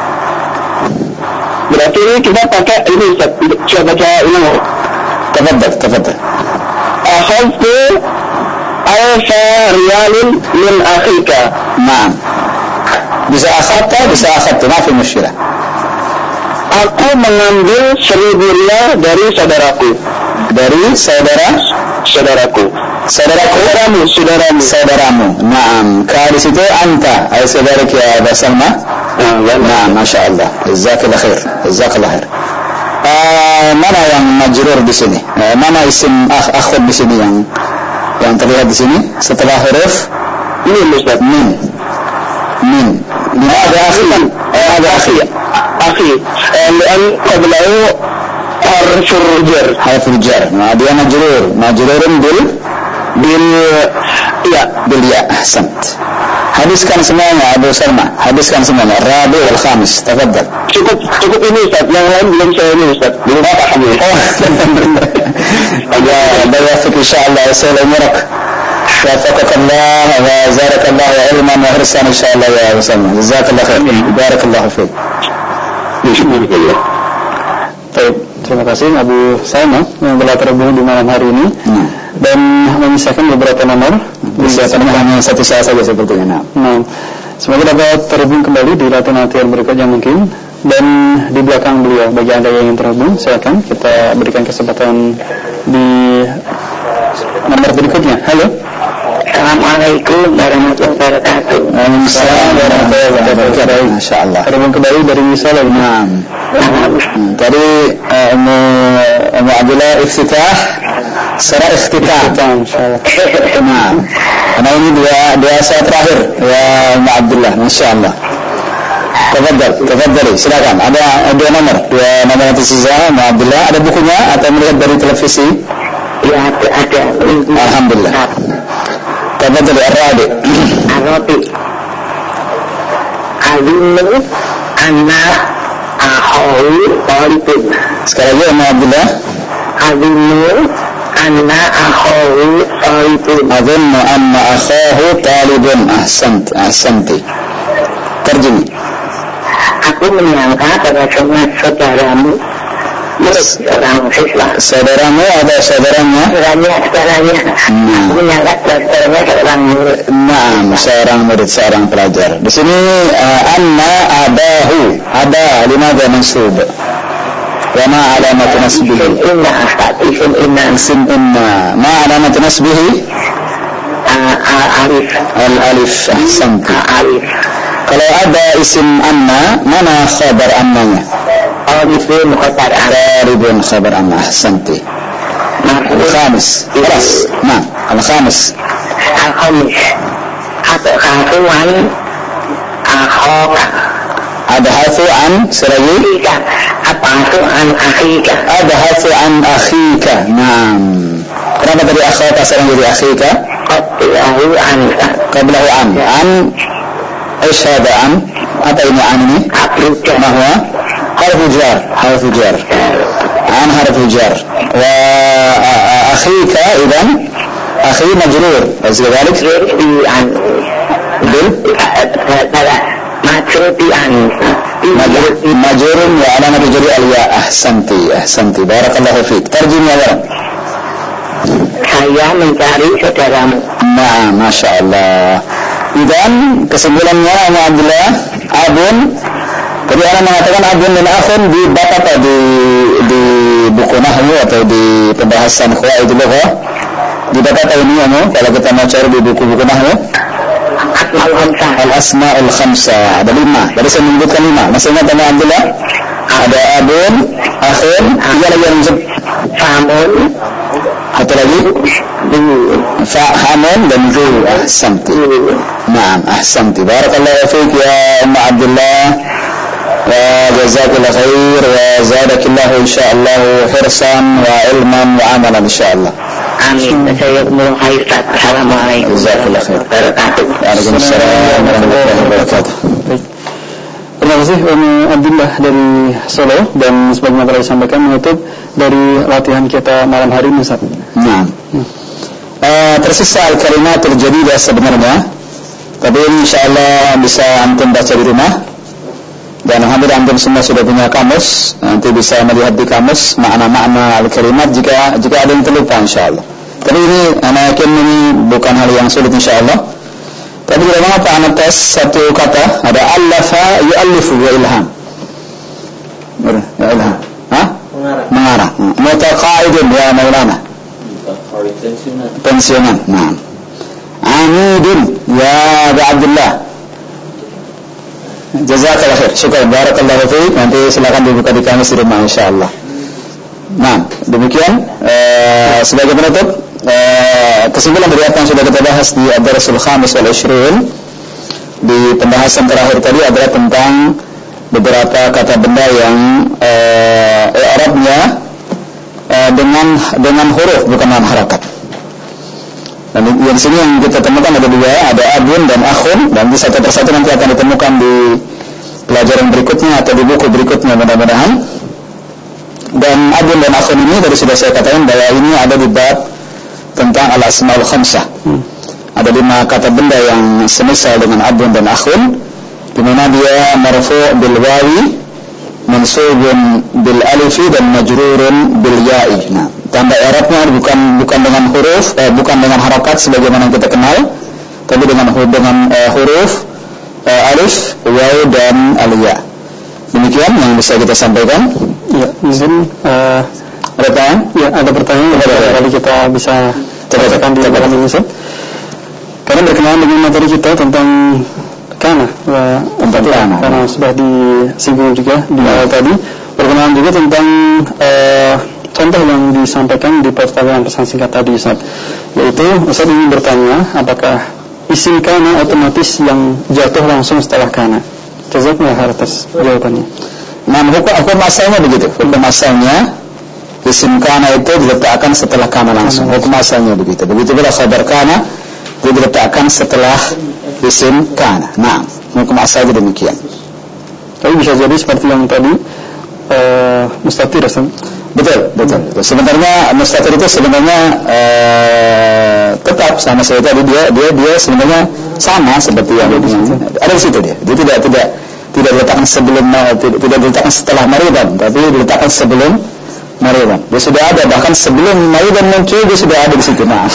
Berarti ini kita pakai ini Ustaz. Coba baca ini. Tafadhal, tafadhal. Akhadtu alfa riyalin min akhika. Naam. Bisa akhadta, bisa akhadtu, ma fi mushkilah. Aku mengambil seribu riyal dari saudaraku. Dari saudara Saudaraku. saudaraku Saudaramu, saudaramu. saudaramu. Naam. Ka di situ anta, ay saudaraku ya Aba Salma. Naam, masya Allah. Jazakallah khair. Jazakallah khair. Uh, mana yang majrur di sini? Uh, mana isim akh akhud di sini yang yang terlihat di sini setelah huruf Min Ustaz. min? Min. Limadha akhi? Limadha akhi? Akhi. Lian qablahu harful jar. Harful jar. Nah, dia majrur. Majrurun bil Bil ya. bil ya. Ahsant. Habiskan semuanya Abu Salma. Habiskan semuanya. Rabi wal khamis. Tafadhal. Cukup cukup ini Ustaz. Yang lain belum saya ini Ustaz. Belum paham ini. Oh. Ya, bayafik insyaallah usul umrak. وفقك الله وزارك الله علما وحرصا إن شاء الله يا Salma. Jazakallah khair. Barakallahu fiik. Baik, terima kasih Abu Salma yang telah terhubung di malam hari ini hmm. dan menyisakan beberapa nomor. Bisa hanya satu saat saja sepertinya. Nah, semoga dapat terhubung kembali di latihan-latihan berikutnya mungkin. Dan di belakang beliau, bagi anda yang ingin terhubung, silakan kita berikan kesempatan di nomor berikutnya. Halo. Assalamualaikum warahmatullahi wabarakatuh. Waalaikumsalam warahmatullahi wabarakatuh. Masyaallah. Terhubung kembali dari Salah. Naam. Tadi Ummu Ummu Abdullah iftitah, serah iftitah. Insyaallah. Nah, karena ini dua dua saat terakhir ya Ummu Abdullah, masyaallah. Tafadhal, tafadhali, silakan. Ada dua nomor, dua nomor netizen Ummu Abdullah. Ada bukunya atau melihat dari televisi? Ya, ada. Alhamdulillah. Tafadhali Ar-Rabi. Ar-Rabi. Azimu anna akhawi talibun. Sekali lagi Ummu Abdullah. Azimu anna akhawi talibun. Azunnu anna akhahu talibun. Ahsant, ahsanti. Terjemah. Aku menyangka bahwasanya saudaramu orang Islam. Saudaramu atau saudaranya? Saudaranya, saudaranya. Hmm. Aku menyangka saudaranya seorang murid. Naam, seorang murid, seorang pelajar. Di sini uh, anna abahu. Aba limadha mansub? Wa ma alamat nasbihi? Inna isim inna. Isim inna. Ma alamat nasbihi? Alif. Al-alif. Ahsanti. Alif. Kalau ada isim anna, mana khabar annanya? Talibun khabar anna. Talibun khabar anna. Ahsanti. Al-khamis. Keras. Nah, al-khamis. Al-khamis. Al-khafuan akhoka. Ada hafu an selagi? Akhika. Apa-apa an akhika. Ada hafu an akhika. Naam. Kenapa tadi akhika sekarang jadi akhika? Qablahu an. Qablahu an. An. ايش هذا عن apa ini an ini ma huwa harf jar harf jar an harf jar wa akhika idan akhi majrur كذلك an bil majrur bi an majrur wa alamat jarri al ya. Ahsanti, ahsanti, barakallahu fiik. Terjemah ya. Saya mencari saudaramu. Nah, masya Allah. Dan kesimpulannya Ummu Abdullah, abun. Jadi orang mengatakan abun dan akhun di bab apa, di di buku nahwu atau di pembahasan qawaidul lughah. Di bab apa ini Ummu? Kalau kita mau cari di buku-buku nahwu, Asmaul khamsah. Al-asmaul khamsah. Ada lima. Tadi saya menyebutkan lima. Masih ingat Ummu Abdullah? Ada abun, akhun, tiga lagi yang disebut. Famun, Satu lagi fa hamun dan zu. Ahsanti. Naam, ahsanti. Barakallahu fiik ya Umma Abdullah. Wa jazakallahu khair wa zadakillahu insyaallah hirsan wa ilman wa amalan insyaallah. Amin. Saya mau khair. Assalamualaikum. Jazakallahu khair. Waalaikumsalam warahmatullahi wabarakatuh. Terima kasih Ummu Abdullah dari Solo, dan sebagaimana telah disampaikan menutup dari latihan kita malam hari ini, Ustaz. Nah, uh, tersisa al-kalimatul jadidah sebenarnya, tapi ini insyaallah bisa antum baca di rumah. Dan alhamdulillah antum semua sudah punya kamus, nanti bisa melihat di kamus makna-makna al-kalimat jika jika ada yang terlupa insyaallah. Tapi ini ana yakin ini bukan hal yang sulit insyaallah. Tapi dalam apa anak tes satu kata, ada allafa yu'allifu wa ilham. Ya ilham. Hah? Mengarah. Mengarah. Mutaqaidun ya Maulana. Pensiunan. Pensiunan. Nah. Amidun ya Abu Abdullah. Jazakallah khair. Syukran. Barakallahu fiik. Nanti silakan dibuka di kamus di rumah insyaallah. Nah, demikian uh, sebagai penutup uh, kesimpulan dari apa yang sudah kita bahas di Ad-Darsul Khamis wal Ishrun. Di pembahasan terakhir tadi adalah tentang beberapa kata benda yang uh, i'rabnya uh, dengan dengan huruf bukan dengan harakat. Dan di, di sini yang kita temukan ada dua, ada abun dan akhun, dan di satu persatu nanti akan ditemukan di pelajaran berikutnya atau di buku berikutnya mudah-mudahan. Dan abun dan akhun ini tadi sudah saya katakan bahwa ini ada di bab tentang al-asmaul khamsah. Hmm. Ada lima kata benda yang semisal dengan abun dan akhun, di mana dia marfu' bil wawi, mansubun bil alifi, dan majrurun bil ya'i. Nah, tanda i'rabnya bukan bukan dengan huruf, eh, bukan dengan harakat sebagaimana kita kenal, tapi dengan dengan eh, huruf eh, alif, waw dan al-ya. Demikian yang bisa kita sampaikan. Ya, izin uh, ada pertanyaan? Ya, ada pertanyaan kepada kali kita bisa terbacakan di dalam ini, Ustaz. Karena berkenaan dengan materi kita tentang kana, uh, tentang kana, karena sudah disinggung juga di awal tadi. Berkenaan juga tentang uh, contoh yang disampaikan di pertanyaan pesan singkat tadi, Ustaz. Yaitu Ustaz ingin bertanya, apakah isim kana otomatis yang jatuh langsung setelah kana? Jazakumullah khair atas jawabannya. Nah, hukum, hukum asalnya begitu. Hukum asalnya isim kana itu diletakkan setelah kana langsung. Hukum asalnya begitu. Begitu pula khabar kana itu diletakkan setelah isim kana. Nah, hukum asalnya demikian. Tapi bisa jadi seperti yang tadi uh, mustatir, Ustaz. Betul, betul. betul. Sebenarnya mustatir itu sebenarnya uh, tetap sama seperti tadi, dia dia dia sebenarnya sama seperti yang ada di situ. Ada di situ dia. Dia tidak tidak tidak diletakkan sebelum tidak, tidak diletakkan setelah maridan, tapi diletakkan sebelum maridan. Dia sudah ada, bahkan sebelum maridan muncul dia sudah ada di situ. Nah,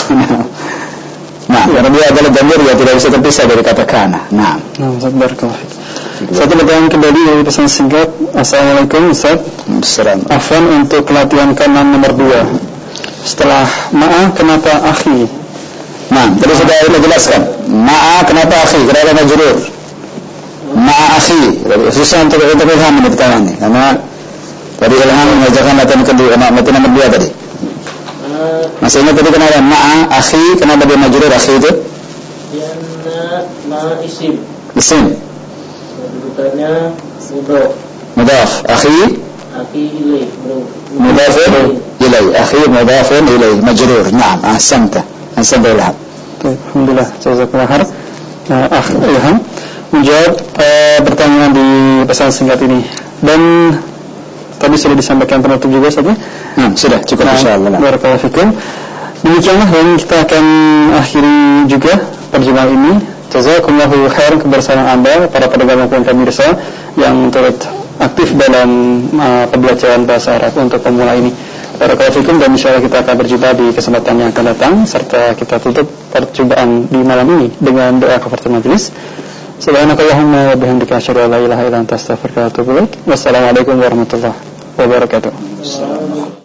nah, karena dia adalah dhamir, dia tidak bisa terpisah dari kata kana. Nah, barakallahu fiik. Satu pertanyaan kembali dari pesan singkat. Assalamualaikum Ustaz. Assalamualaikum. Afwan untuk pelatihan kanan nomor dua. Setelah ma'a kenapa akhi? Nah, tadi sudah saya jelaskan. Ma'a kenapa akhi? Kenapa majrur? Ma'a akhi. Khususnya untuk untuk ilham ini pertanyaan ini. Karena tadi ilham mengajarkan latihan kedua, latihan nomor dua tadi. Masih ingat tadi kenapa ma'a akhi? Kenapa dia majrur akhi itu? Yana ma isim. Isim. Kedudukannya mudhaf. Mudhaf. Akhi. Akhi ilaih. Mudhafun ilaih. Akhi mudhafun ilaih. Majrur. Naam. Ahsanta. Ahsanta ilham. Alhamdulillah. Jazakallah khair. Akh Ilham menjawab uh, pertanyaan di pesan singkat ini. Dan tadi sudah disampaikan penutup juga, Ustaz. Hmm, sudah cukup nah, insyaallah. Barakallahu fikum. Demikianlah yang kita akan akhiri juga perjumpaan ini. Jazakumullahu khairan kebersamaan Anda para pendengar maupun pemirsa yang turut aktif dalam uh, pembelajaran bahasa Arab untuk pemula ini. Barakallahu fikum, dan insyaallah kita akan berjumpa di kesempatan yang akan datang, serta kita tutup perjumpaan di malam ini dengan doa kafaratul majelis. Subhanakallahumma wa bihamdika asyhadu an la ilaha illa anta astaghfiruka wa atubu ilaik. Wassalamualaikum warahmatullahi wabarakatuh.